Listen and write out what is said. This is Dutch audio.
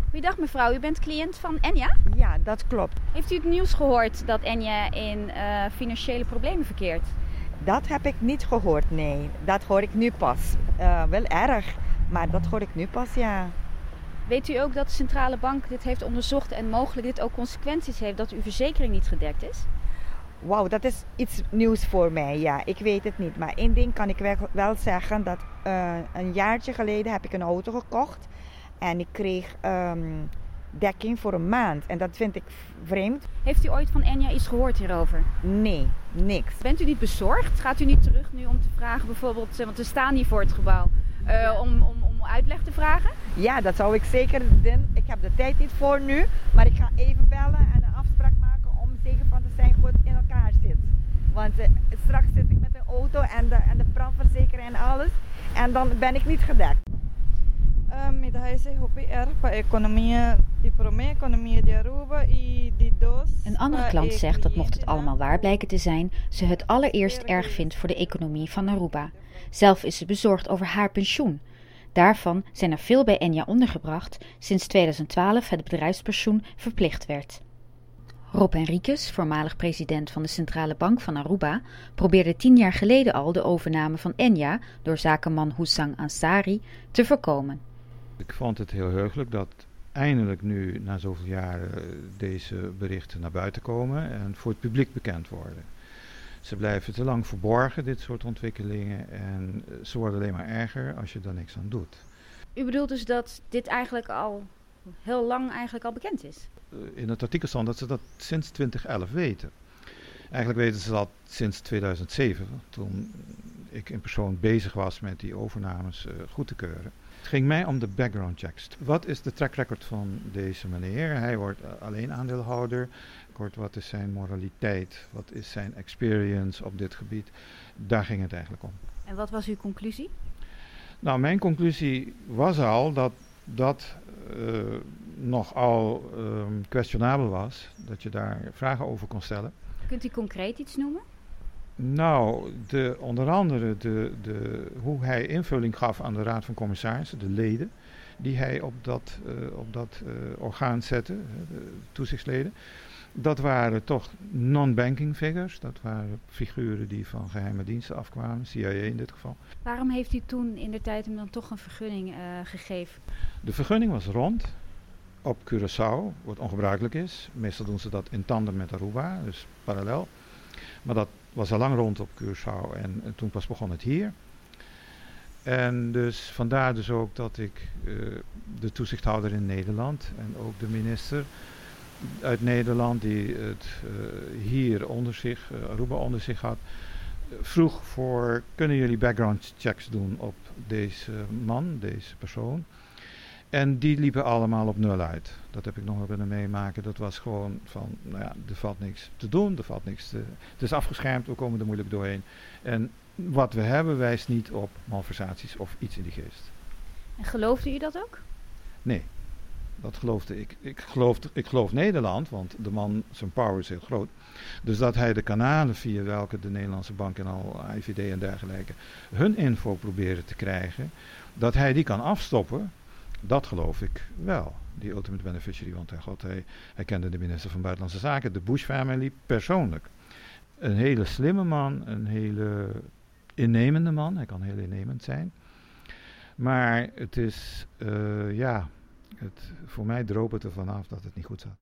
Goeiedag mevrouw, u bent cliënt van Enya. Ja, dat klopt. Heeft u het nieuws gehoord dat Enya in financiële problemen verkeert? Dat heb ik niet gehoord, nee. Dat hoor ik nu pas. Wel erg, maar dat hoor ik nu pas, ja. Weet u ook dat de centrale bank dit heeft onderzocht en mogelijk dit ook consequenties heeft dat uw verzekering niet gedekt is? Wauw, dat is iets nieuws voor mij, ja. Ik weet het niet. Maar één ding kan ik wel zeggen, dat een jaartje geleden heb ik een auto gekocht. En ik kreeg dekking voor een maand. En dat vind ik vreemd. Heeft u ooit van Enya iets gehoord hierover? Nee, niks. Bent u niet bezorgd? Gaat u niet terug nu om te vragen bijvoorbeeld, want we staan hier voor het gebouw, om uitleg te vragen? Ja, dat zou ik zeker doen. Ik heb de tijd niet voor nu, maar ik ga even bellen en een afspraak maken om zeker van te zijn goed in elkaar zit. Want straks zit ik met de auto en de brandverzekering en alles en dan ben ik niet gedekt. Een andere klant zegt dat mocht het allemaal waar blijken te zijn, ze het allereerst erg vindt voor de economie van Aruba. Zelf is ze bezorgd over haar pensioen. Daarvan zijn er veel bij Enya ondergebracht sinds 2012 het bedrijfspensioen verplicht werd. Rob Henriques, voormalig president van de Centrale Bank van Aruba, probeerde 10 jaar geleden al de overname van Enya door zakenman Hussam Ansari te voorkomen. Ik vond het heel heugelijk dat eindelijk nu na zoveel jaren deze berichten naar buiten komen en voor het publiek bekend worden. Ze blijven te lang verborgen, dit soort ontwikkelingen, en ze worden alleen maar erger als je er niks aan doet. U bedoelt dus dat dit eigenlijk al heel lang al bekend is? In het artikel stond dat ze dat sinds 2011 weten. Eigenlijk weten ze dat sinds 2007, toen ik in persoon bezig was met die overnames goed te keuren. Het ging mij om de background checks. Wat is de track record van deze meneer? Hij wordt alleen aandeelhouder. Wat is zijn moraliteit? Wat is zijn experience op dit gebied? Daar ging het eigenlijk om. En wat was uw conclusie? Nou, mijn conclusie was al dat dat nogal questionabel was. Dat je daar vragen over kon stellen. Kunt u concreet iets noemen? Nou, onder andere hoe hij invulling gaf aan de Raad van Commissarissen, de leden, die hij op dat orgaan zette, de toezichtsleden. Dat waren toch non-banking figures, dat waren figuren die van geheime diensten afkwamen, CIA in dit geval. Waarom heeft u toen in de tijd hem dan toch een vergunning gegeven? De vergunning was rond op Curaçao, wat ongebruikelijk is. Meestal doen ze dat in tandem met Aruba, dus parallel. Maar dat was al lang rond op Curaçao en toen pas begon het hier. En dus vandaar dus ook dat ik de toezichthouder in Nederland en ook de minister uit Nederland die het hier onder zich, Aruba onder zich had, vroeg voor, kunnen jullie background checks doen op deze man, deze persoon? En die liepen allemaal op nul uit. Dat heb ik nog wel kunnen meemaken. Dat was gewoon van, nou ja, er valt niks te doen, er valt niks te... Het is afgeschermd, we komen er moeilijk doorheen. En wat we hebben wijst niet op malversaties of iets in die geest. En geloofde u dat ook? Nee, dat geloofde ik. Ik geloof Nederland, want de man, zijn power is heel groot. Dus dat hij de kanalen via welke de Nederlandse bank en al IVD en dergelijke hun info proberen te krijgen, dat hij die kan afstoppen. Dat geloof ik wel, die ultimate beneficiary, want hij kende de minister van Buitenlandse Zaken, de Bush family, persoonlijk. Een hele slimme man, een hele innemende man, hij kan heel innemend zijn. Maar het is, voor mij droop het ervan af dat het niet goed zat.